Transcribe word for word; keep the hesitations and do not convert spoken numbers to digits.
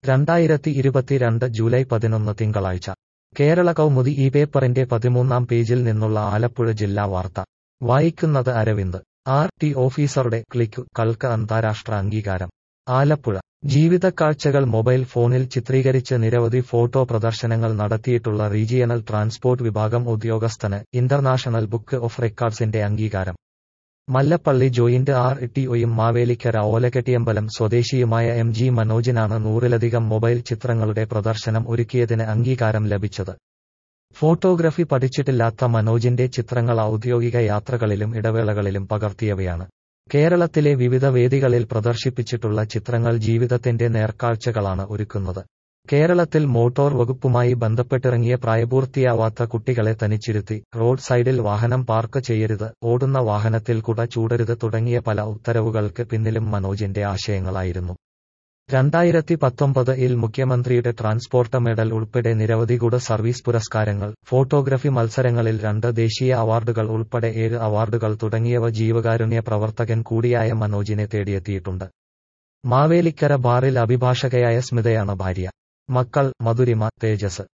രണ്ടായിരത്തി ഇരുപത്തിരണ്ട് ജൂലൈ പതിനൊന്ന് തിങ്കളാഴ്ച കേരള കൗമുദി ഈ പേപ്പറിന്റെ പതിമൂന്നാം പേജിൽ നിന്നുള്ള ആലപ്പുഴ ജില്ലാ വാർത്ത വായിക്കുന്നത് അരവിന്ദ്. ആർ ടി ഓഫീസറുടെ ക്ലിക്ക് കൾക്ക് അന്താരാഷ്ട്ര അംഗീകാരം. ആലപ്പുഴ ജീവിതക്കാഴ്ചകൾ മൊബൈൽ ഫോണിൽ ചിത്രീകരിച്ച് നിരവധി ഫോട്ടോ പ്രദർശനങ്ങൾ നടത്തിയിട്ടുള്ള റീജിയണൽ ട്രാൻസ്പോർട്ട് വിഭാഗം ഉദ്യോഗസ്ഥന് ഇന്റർനാഷണൽ ബുക്ക് ഓഫ് റെക്കോർഡ്സിന്റെ അംഗീകാരം. മല്ലപ്പള്ളി ജോയിന്റ് ആർ ടി ഒയും മാവേലിക്കര ഓലക്കെട്ടിയമ്പലം സ്വദേശിയുമായ എം ജി മനോജിനാണ് നൂറിലധികം മൊബൈൽ ചിത്രങ്ങളുടെ പ്രദർശനം ഒരുക്കിയതിന് അംഗീകാരം ലഭിച്ചത്. ഫോട്ടോഗ്രഫി പഠിച്ചിട്ടില്ലാത്ത മനോജിന്റെ ചിത്രങ്ങൾ ഔദ്യോഗിക യാത്രകളിലും ഇടവേളകളിലും പകർത്തിയവയാണ്. കേരളത്തിലെ വിവിധ വേദികളിൽ പ്രദർശിപ്പിച്ചിട്ടുള്ള ചിത്രങ്ങൾ ജീവിതത്തിന്റെ നേർക്കാഴ്ചകളാണ് ഒരുക്കുന്നത്. കേരളത്തിൽ മോട്ടോർ വകുപ്പുമായി ബന്ധപ്പെട്ടിറങ്ങിയ പ്രായപൂർത്തിയാവാത്ത കുട്ടികളെ തനിച്ചിരുത്തി റോഡ് സൈഡിൽ വാഹനം പാർക്ക് ചെയ്യരുത്, ഓടുന്ന വാഹനത്തിൽ കുട ചൂടരുത് തുടങ്ങിയ പല ഉത്തരവുകൾക്ക് പിന്നിലും മനോജിന്റെ ആശയങ്ങളായിരുന്നു. രണ്ടായിരത്തി പത്തൊമ്പത് ഇൽ മുഖ്യമന്ത്രിയുടെ ട്രാൻസ്പോർട്ട് മെഡൽ ഉൾപ്പെടെ നിരവധി ഗുഡ് സർവീസ് പുരസ്കാരങ്ങൾ, ഫോട്ടോഗ്രഫി മത്സരങ്ങളിൽ രണ്ട് ദേശീയ അവാർഡുകൾ ഉൾപ്പെടെ ഏഴ് അവാർഡുകൾ തുടങ്ങിയവ ജീവകാരുണ്യ പ്രവർത്തകൻ കൂടിയായ മനോജിനെ തേടിയെത്തിയിട്ടുണ്ട്. മാവേലിക്കര ബാറിൽ അഭിഭാഷകയായ സ്മിതയാണ് ഭാര്യ. മക്കൾ മധുരിമ, തേജസ്.